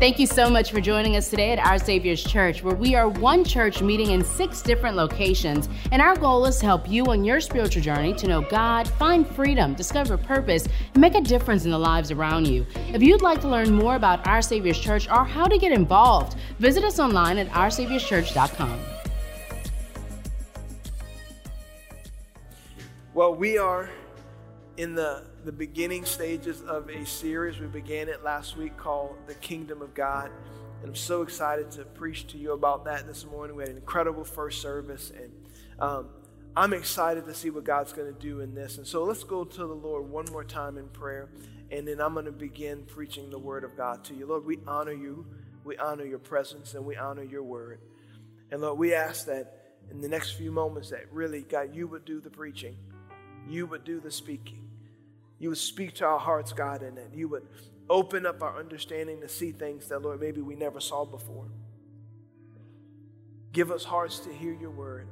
Thank you so much for joining us today at Our Savior's Church, where we are one church meeting in 6 different locations. And our goal is to help you on your spiritual journey to know God, find freedom, discover purpose, and make a difference in the lives around you. If you'd like to learn more about Our Savior's Church or how to get involved, visit us online at OurSavior'sChurch.com. Well, we are in the beginning stages of a series. We began it last week called The Kingdom of God. And I'm so excited to preach to you about that this morning. We had an incredible first service. And I'm excited to see what God's going to do in this. And so let's go to the Lord one more time in prayer. And then I'm going to begin preaching the word of God to you. Lord, we honor you. We honor your presence and we honor your word. And Lord, we ask that in the next few moments that really, God, you would do the preaching. You would do the speaking. You would speak to our hearts, God, and that you would open up our understanding to see things that, Lord, maybe we never saw before. Give us hearts to hear your word.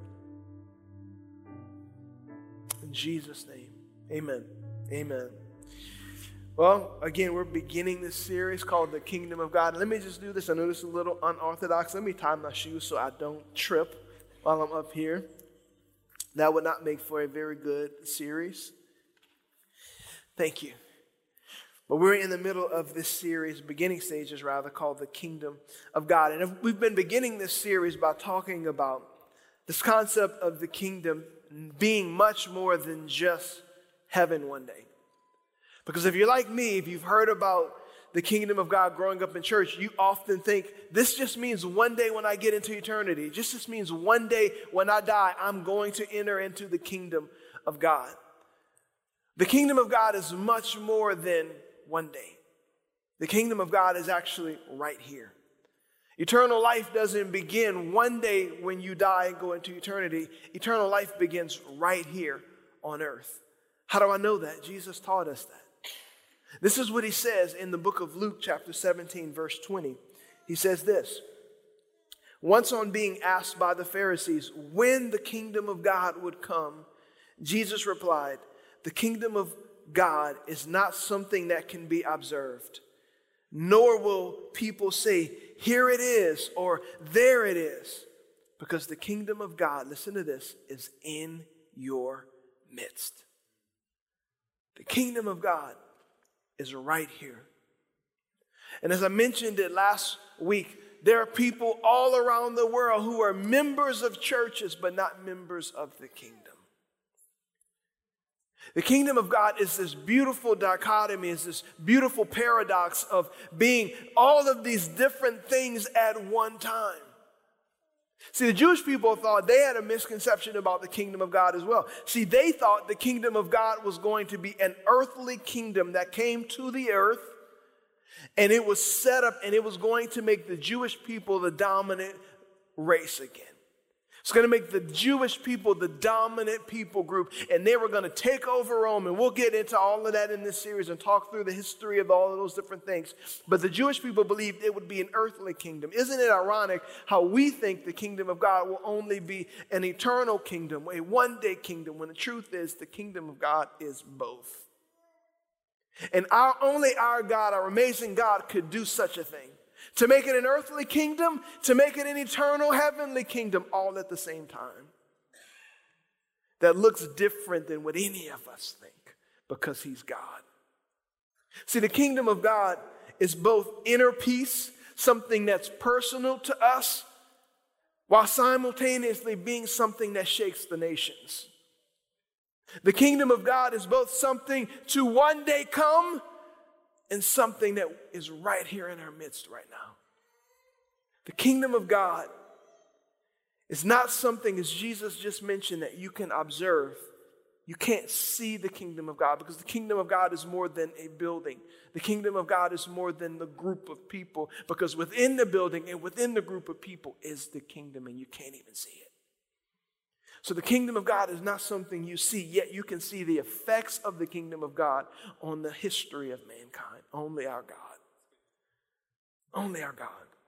In Jesus' name, amen. Amen. Well, again, we're beginning this series called The Kingdom of God. Let me just do this. I know this is a little unorthodox. Let me tie my shoes so I don't trip while I'm up here. That would not make for a very good series. Thank you. But we're in the middle of this series, beginning stages rather, called The Kingdom of God. And we've been beginning this series by talking about this concept of the kingdom being much more than just heaven one day. Because if you're like me, if you've heard about the kingdom of God growing up in church, you often think this just means one day when I get into eternity. It just means one day when I die, I'm going to enter into the kingdom of God. The kingdom of God is much more than one day. The kingdom of God is actually right here. Eternal life doesn't begin one day when you die and go into eternity. Eternal life begins right here on earth. How do I know that? Jesus taught us that. This is what he says in the book of Luke, chapter 17, verse 20. He says this: once on being asked by the Pharisees when the kingdom of God would come, Jesus replied, the kingdom of God is not something that can be observed, nor will people say, here it is, or there it is, because the kingdom of God, listen to this, is in your midst. The kingdom of God is right here. And as I mentioned it last week, there are people all around the world who are members of churches, but not members of the kingdom. The kingdom of God is this beautiful dichotomy, is this beautiful paradox of being all of these different things at one time. See, the Jewish people thought they had a misconception about the kingdom of God as well. See, they thought the kingdom of God was going to be an earthly kingdom that came to the earth, and it was set up, and it was going to make the Jewish people the dominant race again. It's going to make the Jewish people the dominant people group, and they were going to take over Rome, and we'll get into all of that in this series and talk through the history of all of those different things. But the Jewish people believed it would be an earthly kingdom. Isn't it ironic how we think the kingdom of God will only be an eternal kingdom, a one-day kingdom, when the truth is the kingdom of God is both. And only our God, our amazing God, could do such a thing. To make it an earthly kingdom, to make it an eternal heavenly kingdom, all at the same time. That looks different than what any of us think, because he's God. See, the kingdom of God is both inner peace, something that's personal to us, while simultaneously being something that shakes the nations. The kingdom of God is both something to one day come and something that is right here in our midst right now. The kingdom of God is not something, as Jesus just mentioned, that you can observe. You can't see the kingdom of God, because the kingdom of God is more than a building. The kingdom of God is more than the group of people, because within the building and within the group of people is the kingdom, and you can't even see it. So the kingdom of God is not something you see, yet you can see the effects of the kingdom of God on the history of mankind. Only our God. Only our God.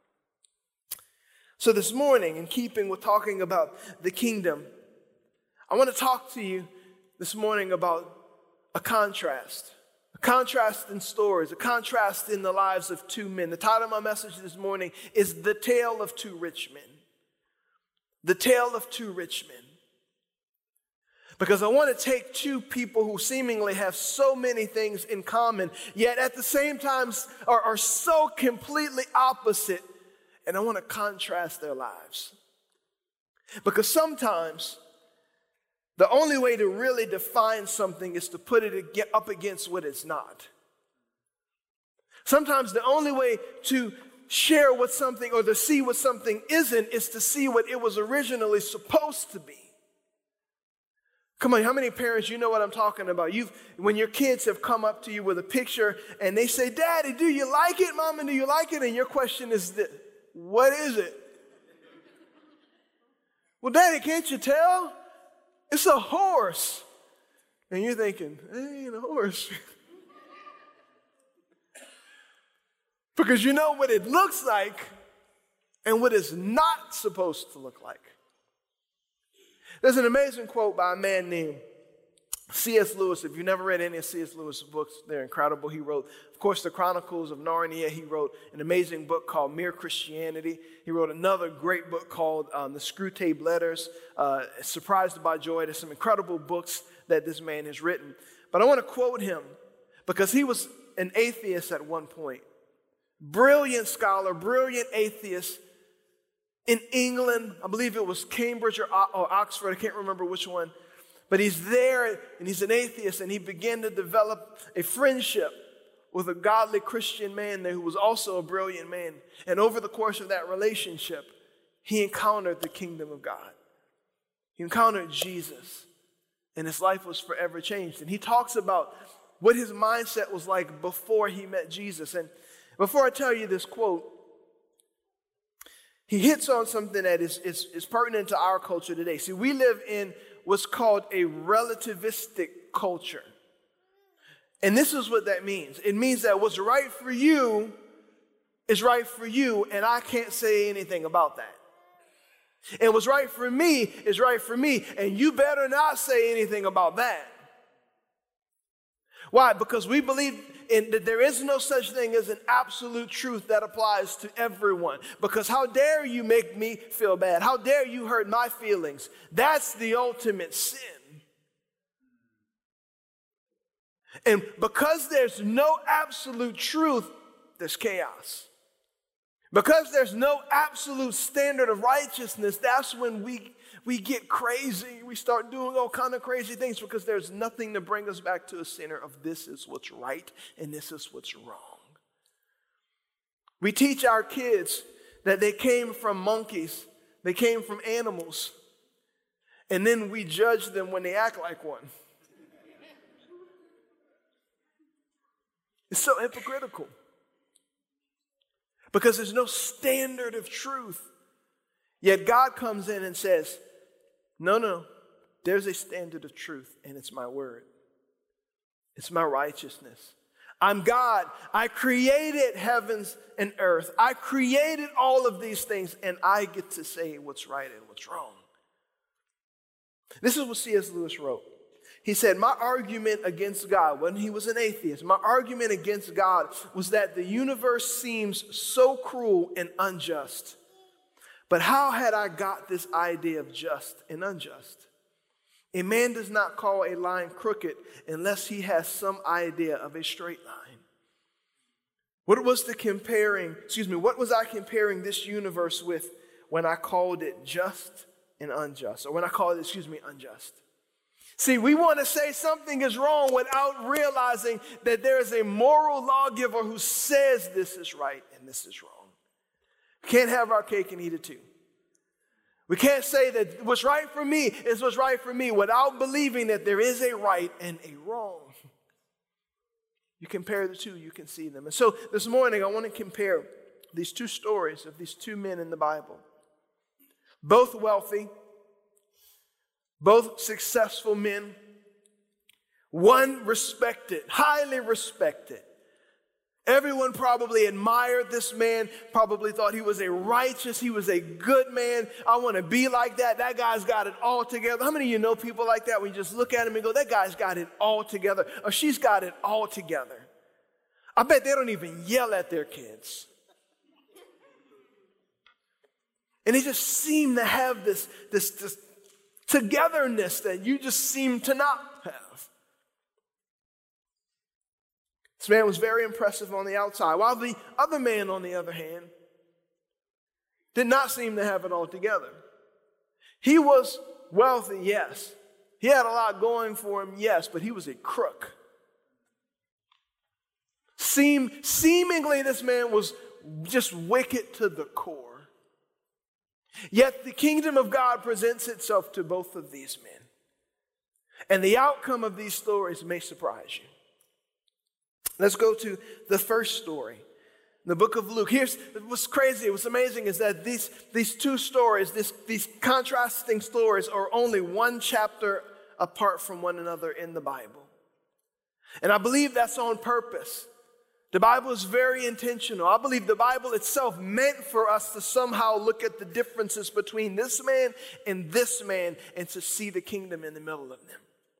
So this morning, in keeping with talking about the kingdom, I want to talk to you this morning about a contrast contrast in stories, a contrast in the lives of two men. The title of my message this morning is The Tale of Two Rich Men. The Tale of Two Rich Men. Because I want to take two people who seemingly have so many things in common, yet at the same time are so completely opposite, and I want to contrast their lives. Because sometimes the only way to really define something is to put it up against what it's not. Sometimes the only way to share what something or to see what something isn't is to see what it was originally supposed to be. Come on, how many parents, you know what I'm talking about? When your kids have come up to you with a picture and they say, "Daddy, do you like it? Mama, do you like it?" And your question is, "What is it?" "Well, Daddy, can't you tell? It's a horse." And you're thinking, "It ain't a horse." Because you know what it looks like and what it's not supposed to look like. There's an amazing quote by a man named C.S. Lewis. If you've never read any of C.S. Lewis' books, they're incredible. He wrote, of course, The Chronicles of Narnia. He wrote an amazing book called Mere Christianity. He wrote another great book called The Screwtape Letters, Surprised by Joy. There's some incredible books that this man has written. But I want to quote him because he was an atheist at one point. Brilliant scholar, brilliant atheist. In England, I believe it was Cambridge or Oxford, I can't remember which one. But he's there and he's an atheist, and he began to develop a friendship with a godly Christian man there who was also a brilliant man. And over the course of that relationship, he encountered the kingdom of God. He encountered Jesus, and his life was forever changed. And he talks about what his mindset was like before he met Jesus. And before I tell you this quote, he hits on something that is pertinent to our culture today. See, we live in what's called a relativistic culture. And this is what that means. It means that what's right for you is right for you, and I can't say anything about that. And what's right for me is right for me, and you better not say anything about that. Why? Because we believe that there is no such thing as an absolute truth that applies to everyone. Because how dare you make me feel bad? How dare you hurt my feelings? That's the ultimate sin. And because there's no absolute truth, there's chaos. Because there's no absolute standard of righteousness, that's when we get crazy. We start doing all kind of crazy things because there's nothing to bring us back to a center of this is what's right and this is what's wrong. We teach our kids that they came from monkeys, they came from animals, and then we judge them when they act like one. It's so hypocritical because there's no standard of truth. Yet God comes in and says, no, there's a standard of truth, and it's my word. It's my righteousness. I'm God. I created heavens and earth. I created all of these things, and I get to say what's right and what's wrong. This is what C.S. Lewis wrote. He said, my argument against God, when he was an atheist, my argument against God was that the universe seems so cruel and unjust. But how had I got this idea of just and unjust? A man does not call a line crooked unless he has some idea of a straight line. What was I comparing this universe with when I called it just and unjust? Or when I called it, unjust. See, we want to say something is wrong without realizing that there is a moral lawgiver who says this is right and this is wrong. We can't have our cake and eat it too. We can't say that what's right for me is what's right for me without believing that there is a right and a wrong. You compare the two, you can see them. And so this morning I want to compare these two stories of these two men in the Bible. Both wealthy, both successful men, one respected, highly respected. Everyone probably admired this man, probably thought he was a good man. I want to be like that. That guy's got it all together. How many of you know people like that? When you just look at him and go, that guy's got it all together, or she's got it all together. I bet they don't even yell at their kids. And they just seem to have this togetherness that you just seem to not have. This man was very impressive on the outside, while the other man, on the other hand, did not seem to have it all together. He was wealthy, yes. He had a lot going for him, yes, but he was a crook. Seemingly, this man was just wicked to the core. Yet the kingdom of God presents itself to both of these men. And the outcome of these stories may surprise you. Let's go to the first story, the book of Luke. Here's what's crazy, what's amazing is that these two stories, these contrasting stories are only one chapter apart from one another in the Bible. And I believe that's on purpose. The Bible is very intentional. I believe the Bible itself meant for us to somehow look at the differences between this man and to see the kingdom in the middle of them.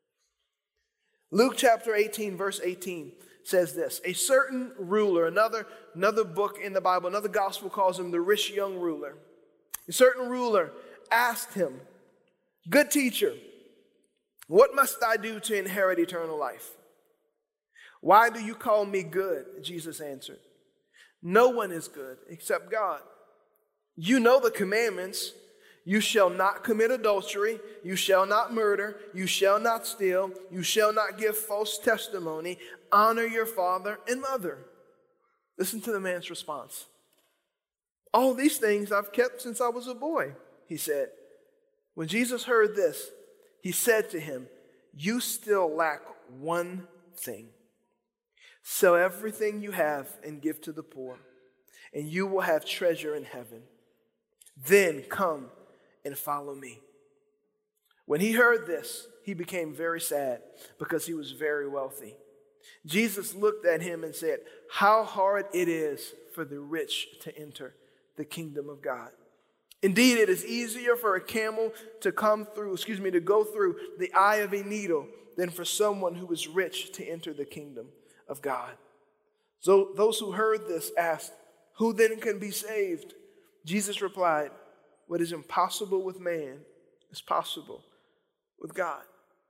Luke chapter 18, verse 18 says this: a certain ruler, another book in the Bible, another gospel calls him the rich young ruler. A certain ruler asked him, "Good teacher, what must I do to inherit eternal life?" "Why do you call me good?" Jesus answered. "No one is good except God. You know the commandments. You shall not commit adultery. You shall not murder. You shall not steal. You shall not give false testimony. Honor your father and mother." Listen to the man's response. "All these things I've kept since I was a boy," he said. When Jesus heard this, he said to him, "You still lack one thing. Sell everything you have and give to the poor, and you will have treasure in heaven. Then come and follow me." When he heard this, he became very sad because he was very wealthy. Jesus looked at him and said, "How hard it is for the rich to enter the kingdom of God. Indeed, it is easier for a camel to go through the eye of a needle than for someone who is rich to enter the kingdom of God." So those who heard this asked, "Who then can be saved?" Jesus replied, "What is impossible with man is possible with God."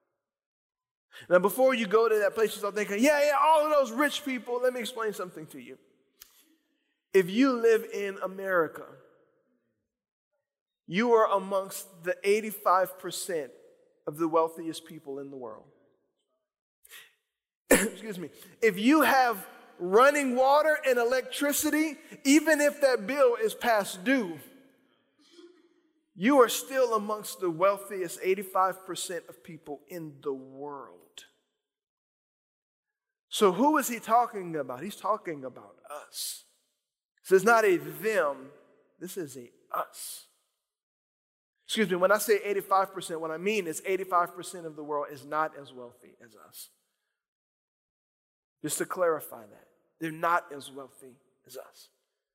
Now, before you go to that place, you start thinking, yeah, all of those rich people. Let me explain something to you. If you live in America, you are amongst the 85% of the wealthiest people in the world. Excuse me. If you have running water and electricity, even if that bill is past due, you are still amongst the wealthiest 85% of people in the world. So who is he talking about? He's talking about us. This is not a them, this is a us. Excuse me, when I say 85%, what I mean is 85% of the world is not as wealthy as us. Just to clarify that. They're not as wealthy as us.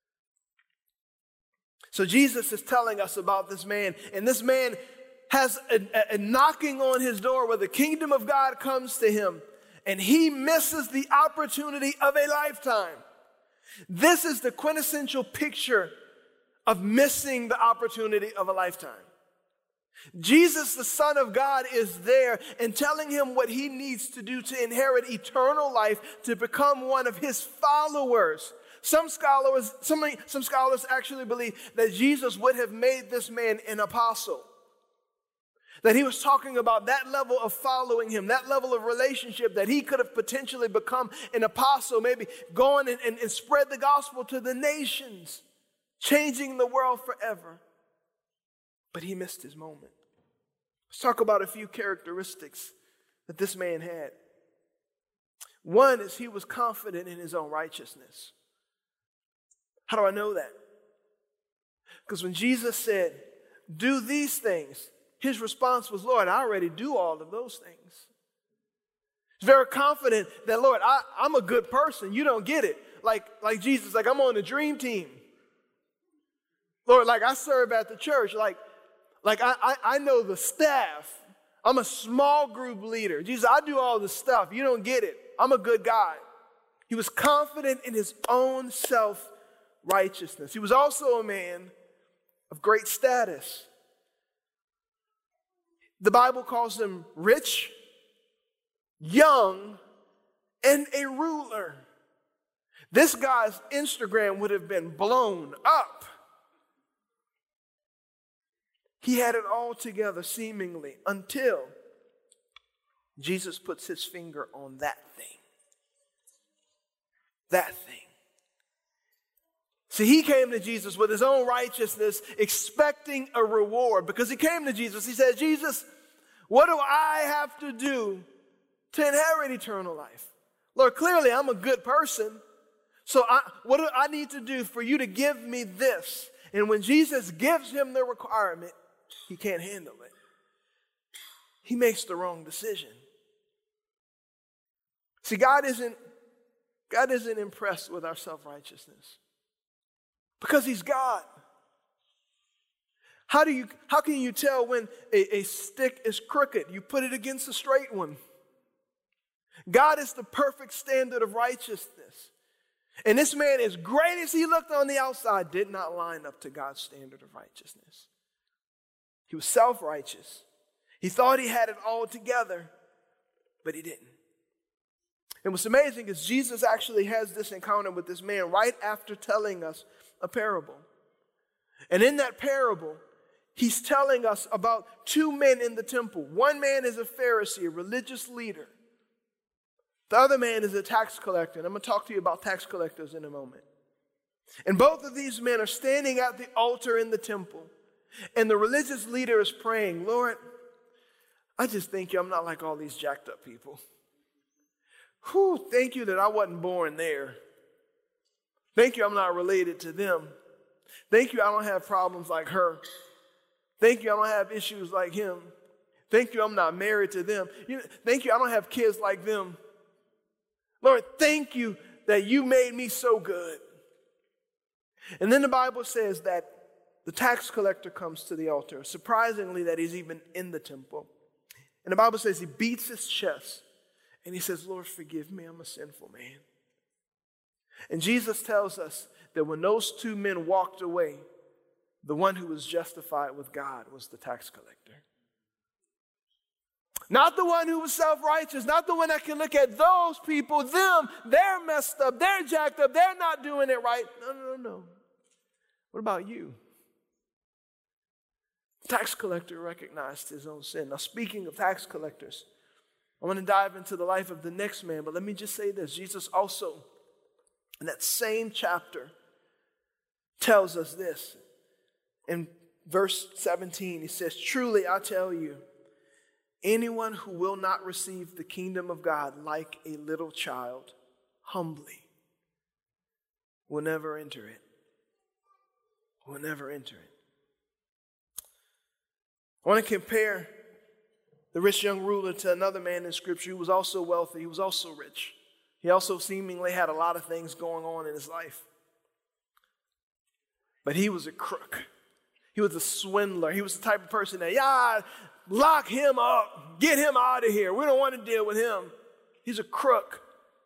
So Jesus is telling us about this man, and this man has a knocking on his door where the kingdom of God comes to him, and he misses the opportunity of a lifetime. This is the quintessential picture of missing the opportunity of a lifetime. Jesus, the Son of God, is there and telling him what he needs to do to inherit eternal life, to become one of his followers. Some scholars actually believe that Jesus would have made this man an apostle. That he was talking about that level of following him, that level of relationship, that he could have potentially become an apostle, maybe go on and spread the gospel to the nations, changing the world forever. But he missed his moment. Let's talk about a few characteristics that this man had. One is he was confident in his own righteousness. How do I know that? Because when Jesus said, "Do these things," his response was, "Lord, I already do all of those things." He's very confident that, "Lord, I'm a good person. You don't get it." Like Jesus, like I'm on the dream team. Lord, like I serve at the church. Like I know the staff. I'm a small group leader. Jesus, I do all the stuff. You don't get it. I'm a good guy. He was confident in his own self-righteousness. He was also a man of great status. The Bible calls him rich, young, and a ruler. This guy's Instagram would have been blown up. He had it all together seemingly until Jesus puts his finger on that thing. That thing. See, he came to Jesus with his own righteousness, expecting a reward. Because he came to Jesus, he said, Jesus, what do I have to do to inherit eternal life? Lord, clearly I'm a good person. So what do I need to do for you to give me this? And when Jesus gives him the requirement, he can't handle it. He makes the wrong decision. See, God isn't impressed with our self-righteousness because he's God. How can you tell when a stick is crooked? You put it against a straight one. God is the perfect standard of righteousness. And this man, as great as he looked on the outside, did not line up to God's standard of righteousness. He was self-righteous. He thought he had it all together, but he didn't. And what's amazing is Jesus actually has this encounter with this man right after telling us a parable. And in that parable, he's telling us about two men in the temple. One man is a Pharisee, a religious leader. The other man is a tax collector. And I'm going to talk to you about tax collectors in a moment. And both of these men are standing at the altar in the temple. And the religious leader is praying, Lord, I just thank you I'm not like all these jacked up people. Thank you that I wasn't born there. Thank you I'm not related to them. Thank you I don't have problems like her. Thank you I don't have issues like him. Thank you I'm not married to them. Thank you I don't have kids like them. Lord, thank you that you made me so good. And then the Bible says that the tax collector comes to the altar. Surprisingly, that he's even in the temple. And the Bible says he beats his chest and he says, Lord, forgive me, I'm a sinful man. And Jesus tells us that when those two men walked away, the one who was justified with God was the tax collector. Not the one who was self-righteous, not the one that can look at those people, them, they're messed up, they're jacked up, they're not doing it right. No. What about you? The tax collector recognized his own sin. Now, speaking of tax collectors, I want to dive into the life of the next man, but let me just say this. Jesus also, in that same chapter, tells us this. In verse 17, he says, truly, I tell you, anyone who will not receive the kingdom of God like a little child, humbly, will never enter it. Will never enter it. I want to compare the rich young ruler to another man in Scripture who was also wealthy. He was also rich. He also seemingly had a lot of things going on in his life. But he was a crook. He was a swindler. He was the type of person that, lock him up. Get him out of here. We don't want to deal with him. He's a crook.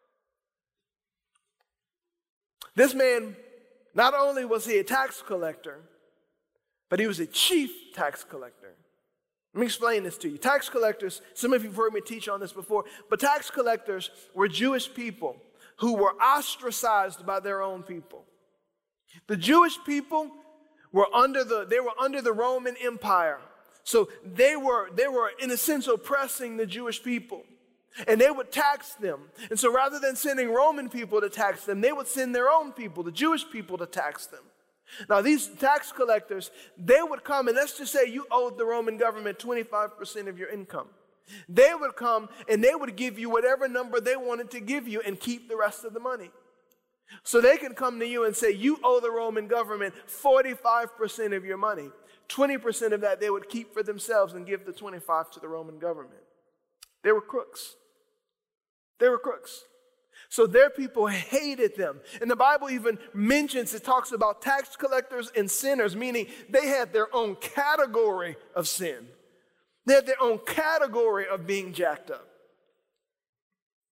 This man, not only was he a tax collector, but he was a chief tax collector. Let me explain this to you. Tax collectors, some of you have heard me teach on this before, but tax collectors were Jewish people who were ostracized by their own people. The Jewish people were under the Roman Empire. So they were in a sense oppressing the Jewish people. And they would tax them. And so rather than sending Roman people to tax them, they would send their own people, the Jewish people, to tax them. Now these tax collectors, they would come, and let's just say you owed the Roman government 25% of your income. They would come and they would give you whatever number they wanted to give you and keep the rest of the money. So they can come to you and say, you owe the Roman government 45% of your money. 20% of that they would keep for themselves and give the 25% to the Roman government. They were crooks. They were crooks. So their people hated them. And the Bible even mentions, it talks about tax collectors and sinners, meaning they had their own category of sin. They had their own category of being jacked up.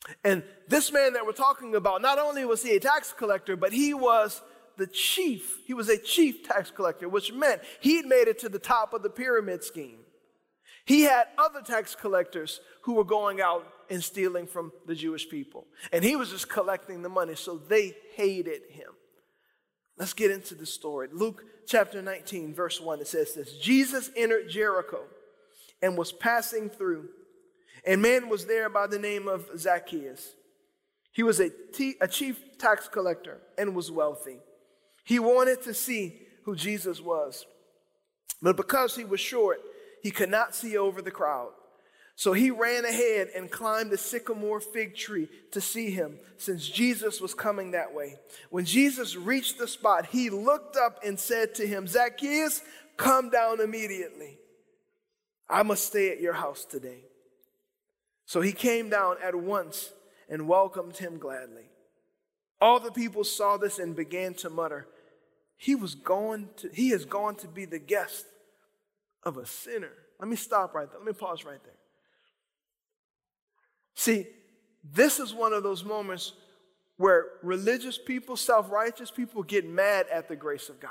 And this man that we're talking about, not only was he a tax collector, but he was the chief. He was a chief tax collector, which meant he'd made it to the top of the pyramid scheme. He had other tax collectors who were going out and stealing from the Jewish people. And he was just collecting the money, so they hated him. Let's get into the story. Luke chapter 19, verse 1, it says this. Jesus entered Jericho and was passing through. And man was there by the name of Zacchaeus. He was a chief tax collector and was wealthy. He wanted to see who Jesus was. But because he was short, he could not see over the crowd. So he ran ahead and climbed a sycamore fig tree to see him, since Jesus was coming that way. When Jesus reached the spot, he looked up and said to him, Zacchaeus, come down immediately. I must stay at your house today. So he came down at once and welcomed him gladly. All the people saw this and began to mutter, he has gone to be the guest of a sinner. Let me stop right there. Let me pause right there. See, this is one of those moments where religious people, self-righteous people get mad at the grace of God.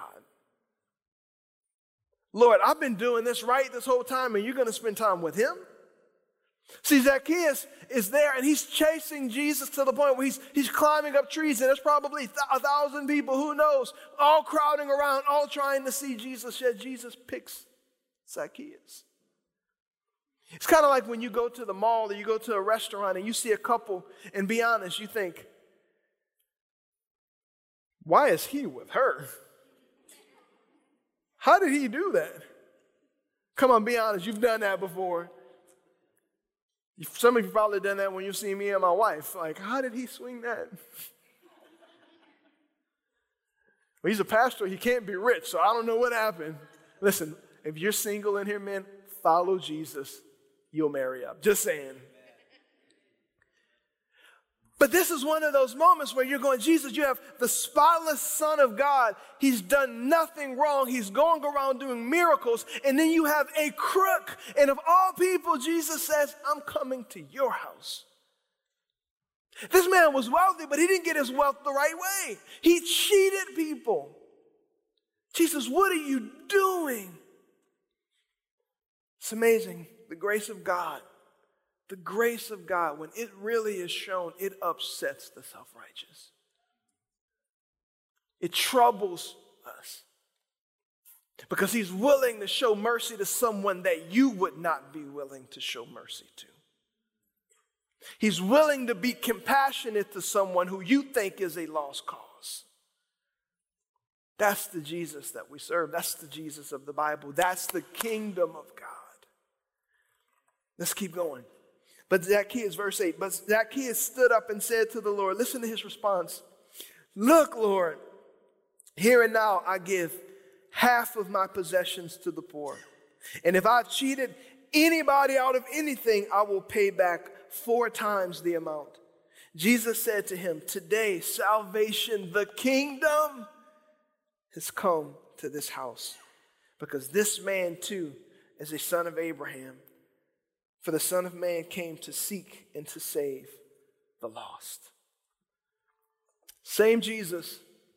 Lord, I've been doing this right this whole time, and you're going to spend time with him? See, Zacchaeus is there, and he's chasing Jesus to the point where he's climbing up trees, and there's probably 1,000 people, who knows, all crowding around, all trying to see Jesus, yet Jesus picks Zacchaeus. It's kind of like when you go to the mall or you go to a restaurant and you see a couple, and be honest, you think, why is he with her? How did he do that? Come on, be honest, you've done that before. Some of you probably done that when you've seen me and my wife. Like, how did he swing that? Well, he's a pastor, he can't be rich, so I don't know what happened. Listen, if you're single in here, man, follow Jesus. You'll marry up. Just saying. But this is one of those moments where you're going, Jesus, you have the spotless Son of God. He's done nothing wrong. He's going around doing miracles. And then you have a crook. And of all people, Jesus says, I'm coming to your house. This man was wealthy, but he didn't get his wealth the right way. He cheated people. Jesus, what are you doing? It's amazing. The grace of God. The grace of God, when it really is shown, it upsets the self-righteous. It troubles us. Because he's willing to show mercy to someone that you would not be willing to show mercy to. He's willing to be compassionate to someone who you think is a lost cause. That's the Jesus that we serve. That's the Jesus of the Bible. That's the kingdom of God. Let's keep going. But Zacchaeus, verse 8, but Zacchaeus stood up and said to the Lord, listen to his response. Look, Lord, here and now I give half of my possessions to the poor. And if I've cheated anybody out of anything, I will pay back 4 times the amount. Jesus said to him, today salvation, the kingdom, has come to this house. Because this man too is a son of Abraham. For the Son of Man came to seek and to save the lost. Same Jesus,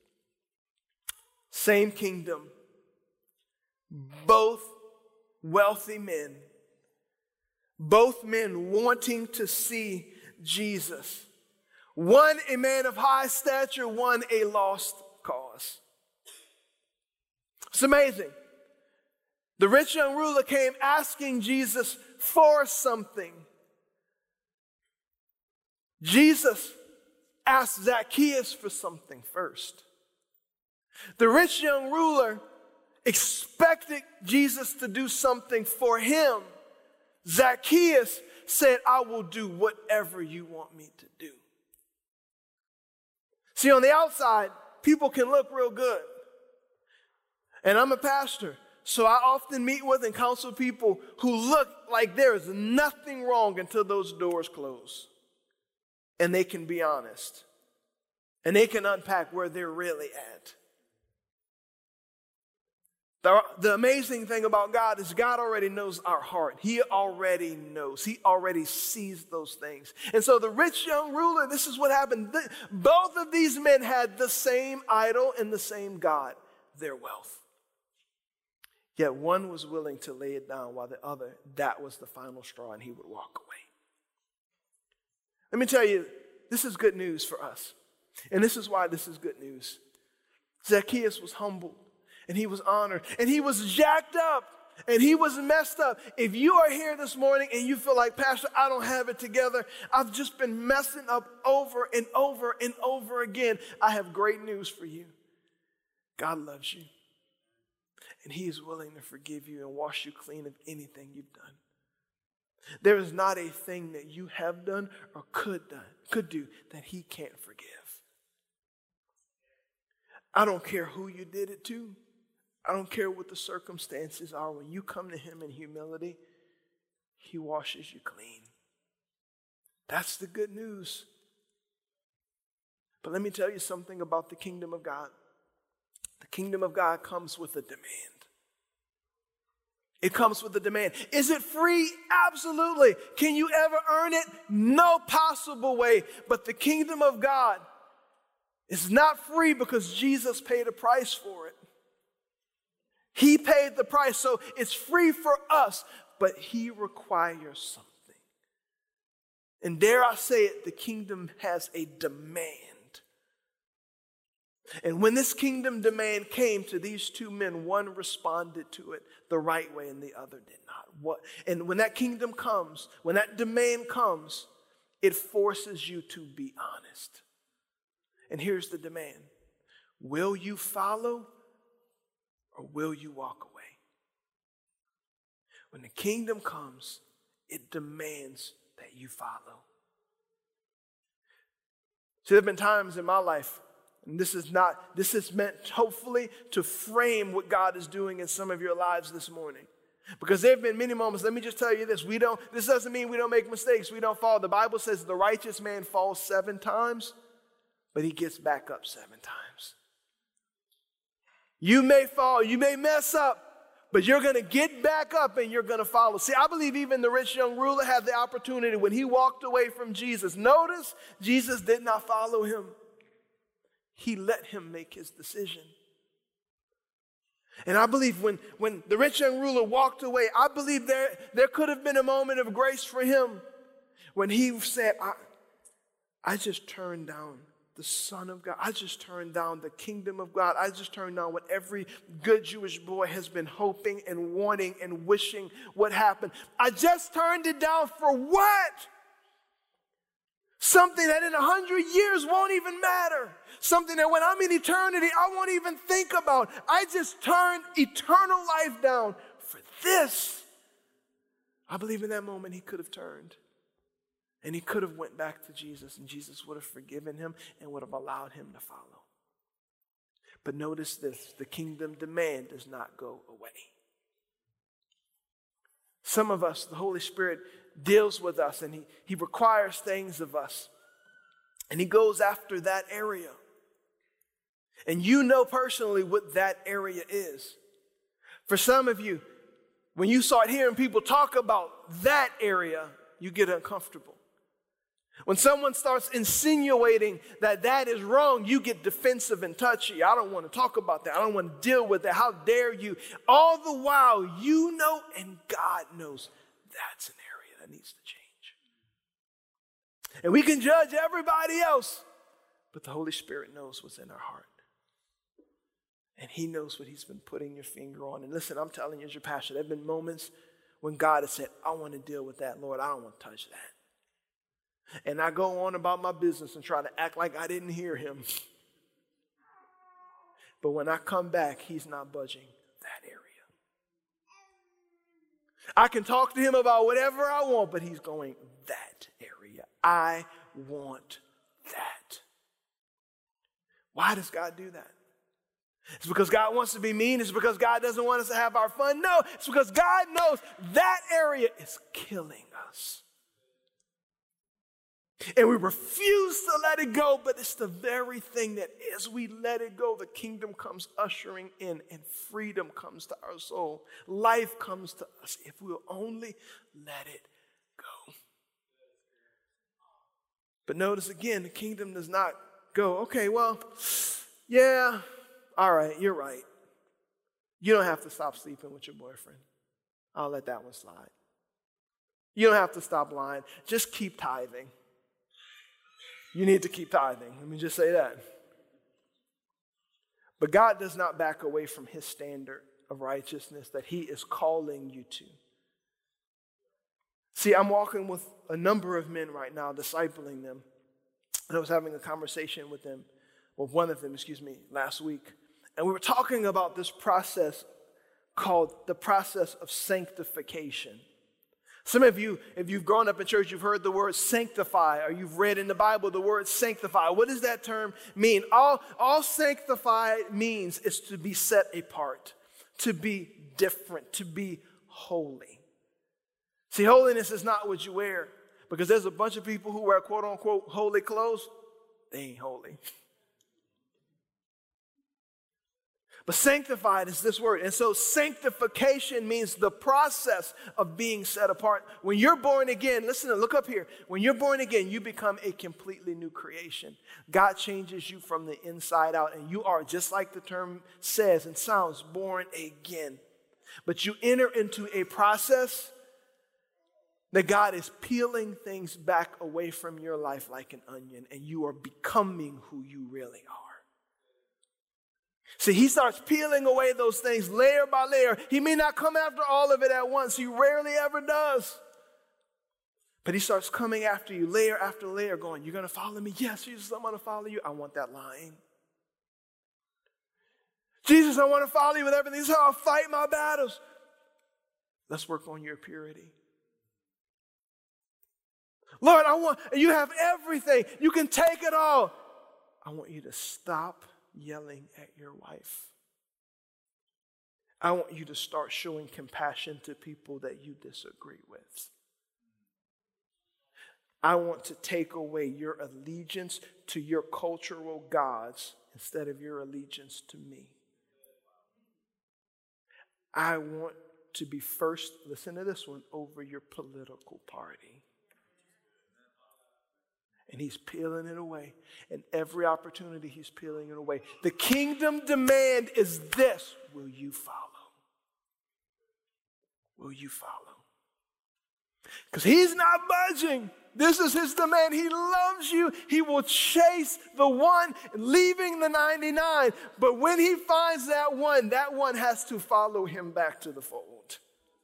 same kingdom, both wealthy men, both men wanting to see Jesus. One a man of high stature, one a lost cause. It's amazing. The rich young ruler came asking Jesus for something. Jesus asked Zacchaeus for something first. The rich young ruler expected Jesus to do something for him. Zacchaeus said, I will do whatever you want me to do. See, on the outside, people can look real good. And I'm a pastor. So I often meet with and counsel people who look like there is nothing wrong until those doors close. And they can be honest. And they can unpack where they're really at. The amazing thing about God is God already knows our heart. He already knows. He already sees those things. And so the rich young ruler, this is what happened. Both of these men had the same idol and the same God, their wealth. Yet one was willing to lay it down while the other, that was the final straw, and he would walk away. Let me tell you, this is good news for us. And this is why this is good news. Zacchaeus was humbled. And he was honored, and he was jacked up, and he was messed up. If you are here this morning and you feel like, Pastor, I don't have it together, I've just been messing up over and over and over again, I have great news for you. God loves you, and he is willing to forgive you and wash you clean of anything you've done. There is not a thing that you have done or could do that he can't forgive. I don't care who you did it to. I don't care what the circumstances are. When you come to him in humility, he washes you clean. That's the good news. But let me tell you something about the kingdom of God. The kingdom of God comes with a demand. It comes with a demand. Is it free? Absolutely. Can you ever earn it? No possible way. But the kingdom of God is not free because Jesus paid a price for it. He paid the price, so it's free for us, but he requires something. And dare I say it, the kingdom has a demand. And when this kingdom demand came to these two men, one responded to it the right way and the other did not. And when that kingdom comes, when that demand comes, it forces you to be honest. And here's the demand. Will you follow? Or will you walk away? When the kingdom comes, it demands that you follow. See, there have been times in my life, and this is meant hopefully to frame what God is doing in some of your lives this morning. Because there have been many moments, let me just tell you this, this doesn't mean we don't make mistakes, we don't fall. The Bible says the righteous man falls 7 times, but he gets back up 7 times. You may fall, you may mess up, but you're going to get back up and you're going to follow. See, I believe even the rich young ruler had the opportunity when he walked away from Jesus. Notice, Jesus did not follow him. He let him make his decision. And I believe when the rich young ruler walked away, I believe there could have been a moment of grace for him when he said, I just turned down the Son of God. I just turned down the kingdom of God. I just turned down what every good Jewish boy has been hoping and wanting and wishing would happen. I just turned it down for what? Something that in 100 years won't even matter. Something that when I'm in eternity, I won't even think about. I just turned eternal life down for this. I believe in that moment he could have turned. And he could have went back to Jesus, and Jesus would have forgiven him and would have allowed him to follow. But notice this, the kingdom demand does not go away. Some of us, the Holy Spirit deals with us, and he requires things of us. And he goes after that area. And you know personally what that area is. For some of you, when you start hearing people talk about that area, you get uncomfortable. When someone starts insinuating that is wrong, you get defensive and touchy. I don't want to talk about that. I don't want to deal with that. How dare you? All the while, you know and God knows that's an area that needs to change. And we can judge everybody else, but the Holy Spirit knows what's in our heart. And he knows what he's been putting your finger on. And listen, I'm telling you as your pastor, there have been moments when God has said, I want to deal with that, Lord. I don't want to touch that. And I go on about my business and try to act like I didn't hear him. But when I come back, he's not budging that area. I can talk to him about whatever I want, but he's going, that area. I want that. Why does God do that? It's because God wants to be mean. It's because God doesn't want us to have our fun. No, it's because God knows that area is killing us. And we refuse to let it go, but it's the very thing that as we let it go, the kingdom comes ushering in and freedom comes to our soul. Life comes to us if we'll only let it go. But notice again, the kingdom does not go, okay, well, yeah, all right, you're right. You don't have to stop sleeping with your boyfriend. I'll let that one slide. You don't have to stop lying. Just keep tithing. You need to keep tithing. Let me just say that. But God does not back away from his standard of righteousness that he is calling you to. See, I'm walking with a number of men right now, discipling them. And I was having a conversation with them, or one of them, last week. And we were talking about this process called the process of sanctification. Some of you, if you've grown up in church, you've heard the word sanctify, or you've read in the Bible the word sanctify. What does that term mean? All sanctify means is to be set apart, to be different, to be holy. See, holiness is not what you wear, because there's a bunch of people who wear quote unquote holy clothes. They ain't holy. But sanctified is this word. And so sanctification means the process of being set apart. When you're born again, listen, look up here. When you're born again, you become a completely new creation. God changes you from the inside out, and you are, just like the term says and sounds, born again. But you enter into a process that God is peeling things back away from your life like an onion, and you are becoming who you really are. See, he starts peeling away those things layer by layer. He may not come after all of it at once. He rarely ever does. But he starts coming after you layer after layer, going, you're going to follow me? Yes, Jesus, I'm going to follow you. I want that line. Jesus, I want to follow you with everything. This is how I fight my battles. Let's work on your purity. Lord, you have everything. You can take it all. I want you to stop yelling at your wife. I want you to start showing compassion to people that you disagree with. I want to take away your allegiance to your cultural gods instead of your allegiance to me. I want to be first, listen to this one, over your political party. And he's peeling it away. And every opportunity he's peeling it away. The kingdom demand is this. Will you follow? Will you follow? Because he's not budging. This is his demand. He loves you. He will chase the one, leaving the 99. But when he finds that one has to follow him back to the fold.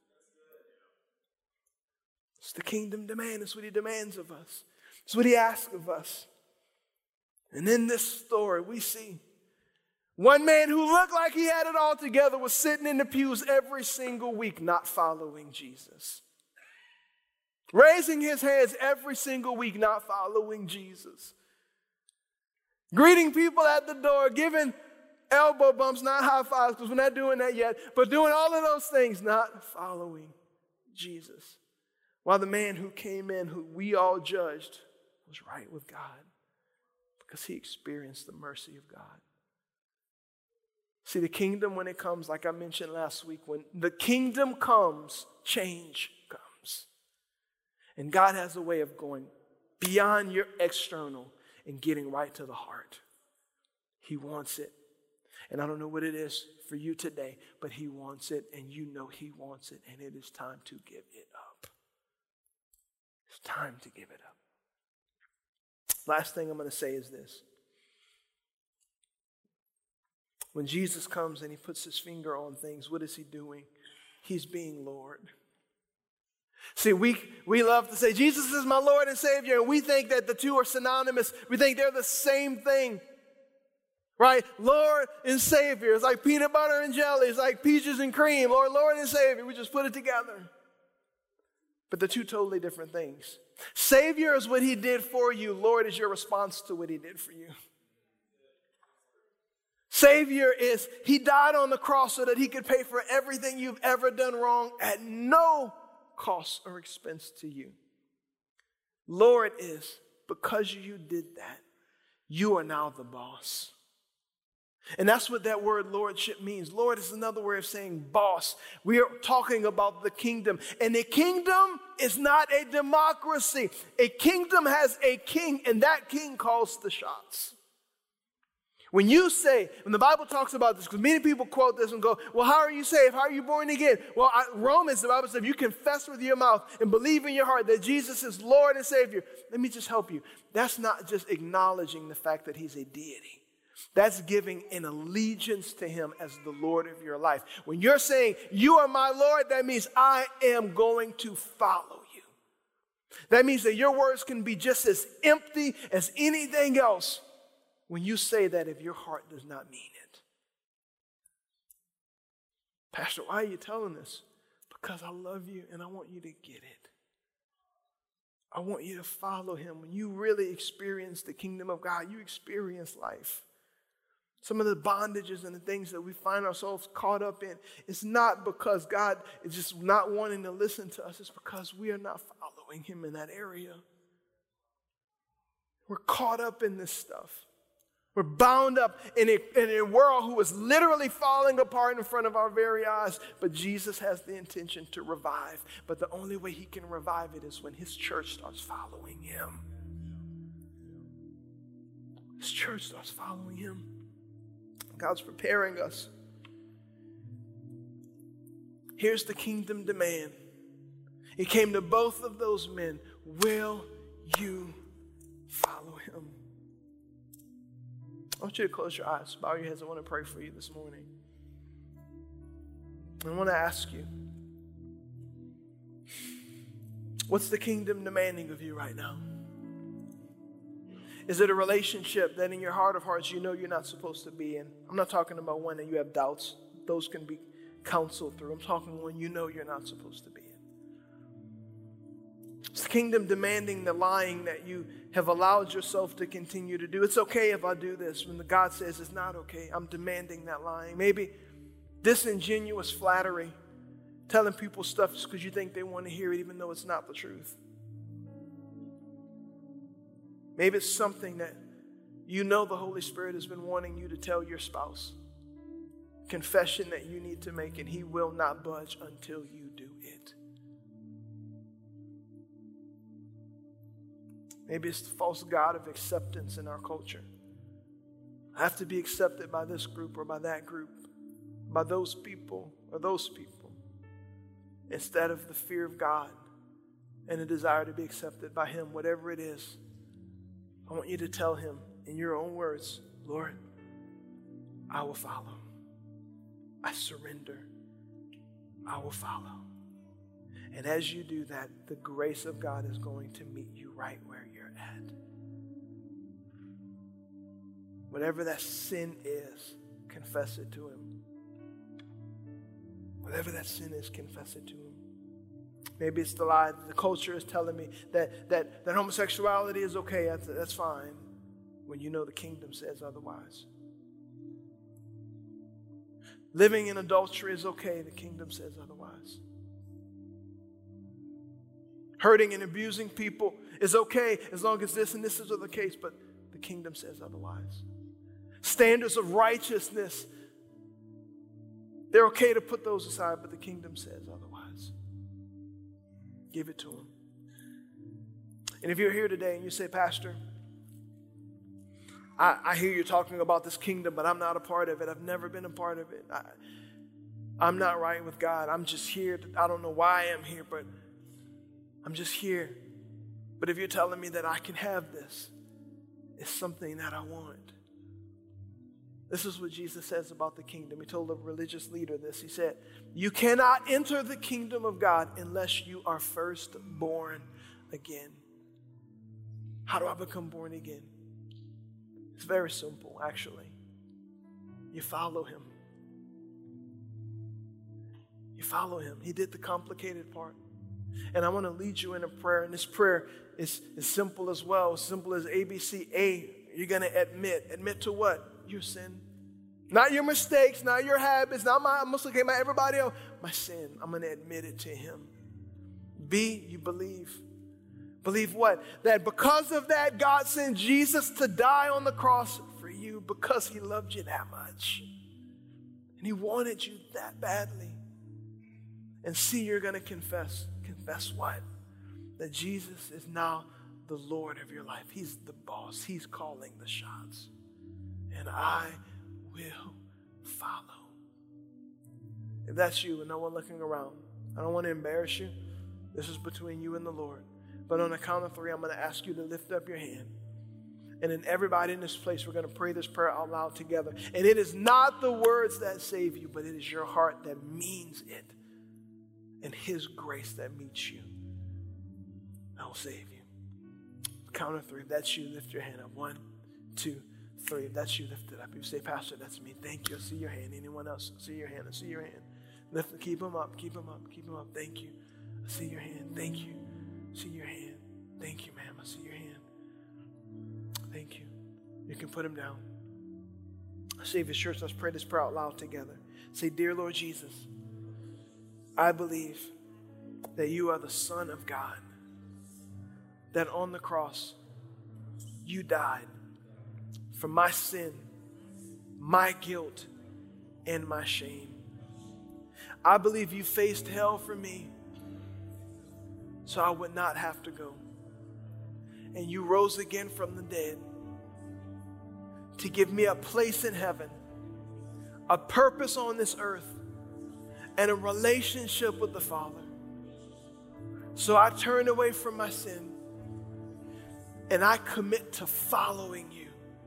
It's the kingdom demand. It's what he demands of us. It's what he asks of us. And in this story, we see one man who looked like he had it all together was sitting in the pews every single week, not following Jesus. Raising his hands every single week, not following Jesus. Greeting people at the door, giving elbow bumps, not high fives, because we're not doing that yet, but doing all of those things, not following Jesus. While the man who came in, who we all judged, was right with God because he experienced the mercy of God. See, the kingdom, when it comes, like I mentioned last week, when the kingdom comes, change comes. And God has a way of going beyond your external and getting right to the heart. He wants it. And I don't know what it is for you today, but he wants it, and you know he wants it, and it is time to give it up. It's time to give it up. Last thing I'm going to say is this. When Jesus comes and he puts his finger on things, what is he doing? He's being Lord. See, we love to say, Jesus is my Lord and Savior, and we think that the two are synonymous. We think they're the same thing, right? Lord and Savior. It's like peanut butter and jelly. It's like peaches and cream. Lord and Savior. We just put it together. But they're two totally different things. Savior is what he did for you. Lord is your response to what he did for you. Savior is he died on the cross so that he could pay for everything you've ever done wrong at no cost or expense to you. Lord is because you did that, you are now the boss. And that's what that word lordship means. Lord is another way of saying boss. We are talking about the kingdom. And the kingdom is not a democracy. A kingdom has a king, and that king calls the shots. When the Bible talks about this, because many people quote this and go, well, how are you saved? How are you born again? Well, Romans, the Bible says, if you confess with your mouth and believe in your heart that Jesus is Lord and Savior, let me just help you. That's not just acknowledging the fact that he's a deity. That's giving an allegiance to him as the Lord of your life. When you're saying, you are my Lord, that means I am going to follow you. That means that your words can be just as empty as anything else when you say that if your heart does not mean it. Pastor, why are you telling this? Because I love you and I want you to get it. I want you to follow him. When you really experience the kingdom of God, you experience life. Some of the bondages and the things that we find ourselves caught up in, it's not because God is just not wanting to listen to us. It's because we are not following him in that area. We're caught up in this stuff. We're bound up in a world who is literally falling apart in front of our very eyes. But Jesus has the intention to revive. But the only way he can revive it is when his church starts following him. His church starts following him. God's preparing us. Here's the kingdom demand. He came to both of those men. Will you follow him? I want you to close your eyes, bow your heads. I want to pray for you this morning. I want to ask you, what's the kingdom demanding of you right now? Is it a relationship that in your heart of hearts you know you're not supposed to be in? I'm not talking about one that you have doubts. Those can be counseled through. I'm talking one you know you're not supposed to be in. It's the kingdom demanding the lying that you have allowed yourself to continue to do. It's okay if I do this when God says it's not okay. I'm demanding that lying. Maybe disingenuous flattery, telling people stuff just because you think they want to hear it even though it's not the truth. Maybe it's something that you know the Holy Spirit has been wanting you to tell your spouse. Confession that you need to make, and he will not budge until you do it. Maybe it's the false god of acceptance in our culture. I have to be accepted by this group or by that group, by those people or those people, instead of the fear of God and a desire to be accepted by him, whatever it is. I want you to tell him in your own words, Lord, I will follow. I surrender. I will follow. And as you do that, the grace of God is going to meet you right where you're at. Whatever that sin is, confess it to him. Whatever that sin is, confess it to him. Maybe it's the lie. The culture is telling me that homosexuality is okay. That's fine. When you know the kingdom says otherwise. Living in adultery is okay. The kingdom says otherwise. Hurting and abusing people is okay as long as this and this is the case, but the kingdom says otherwise. Standards of righteousness, they're okay to put those aside, but the kingdom says otherwise. Give it to him. And if you're here today and you say, Pastor, I hear you talking about this kingdom, but I'm not a part of it. I've never been a part of it. I'm not right with God. I'm just here. I don't know why I'm here, but I'm just here. But if you're telling me that I can have this, it's something that I want. This is what Jesus says about the kingdom. He told a religious leader this. He said, you cannot enter the kingdom of God unless you are first born again. How do I become born again? It's very simple, actually. You follow him. You follow him. He did the complicated part. And I want to lead you in a prayer. And this prayer is simple as well. As simple as ABC. A, you're going to admit. Admit to what? Your sin. Not your mistakes, not your habits, not my Muslim, not everybody else. My sin. I'm going to admit it to him. B, you believe. Believe what? That because of that, God sent Jesus to die on the cross for you because he loved you that much. And he wanted you that badly. And see, you're going to confess. Confess what? That Jesus is now the Lord of your life. He's the boss. He's calling the shots. And I will follow. If that's you and no one looking around, I don't want to embarrass you. This is between you and the Lord. But on the count of 3, I'm going to ask you to lift up your hand. And then everybody in this place, we're going to pray this prayer out loud together. And it is not the words that save you, but it is your heart that means it. And his grace that meets you. I will save you. Count of 3. If that's you, lift your hand up. 1, 2, 3. If that's you, lift it up. You say, Pastor, that's me. Thank you. I see your hand. Anyone else? I see your hand. I see your hand. Lift, keep them up. Keep them up. Keep them up. Thank you. I see your hand. Thank you. I see your hand. Thank you, ma'am. I see your hand. Thank you. You can put them down. Savior's Church, let's pray this prayer out loud together. Say, Dear Lord Jesus, I believe that you are the Son of God, that on the cross you died for my sin, my guilt, and my shame. I believe you faced hell for me so I would not have to go. And you rose again from the dead to give me a place in heaven, a purpose on this earth, and a relationship with the Father. So I turn away from my sin and I commit to following you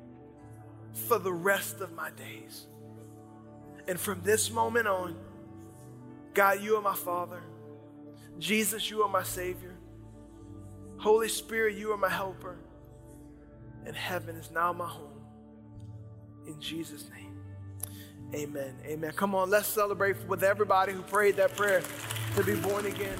for the rest of my days. And from this moment on, God, you are my Father. Jesus, you are my Savior. Holy Spirit, you are my helper. And heaven is now my home. In Jesus' name, amen. Amen. Come on, let's celebrate with everybody who prayed that prayer to be born again.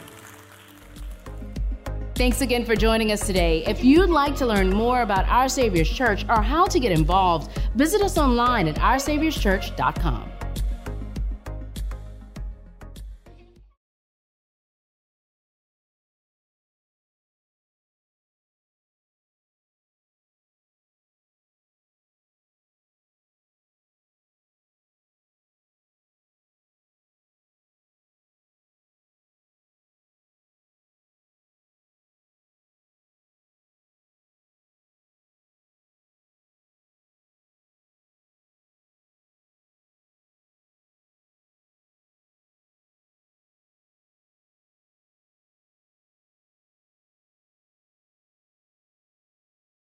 Thanks again for joining us today. If you'd like to learn more about Our Savior's Church or how to get involved, visit us online at oursaviorschurch.com.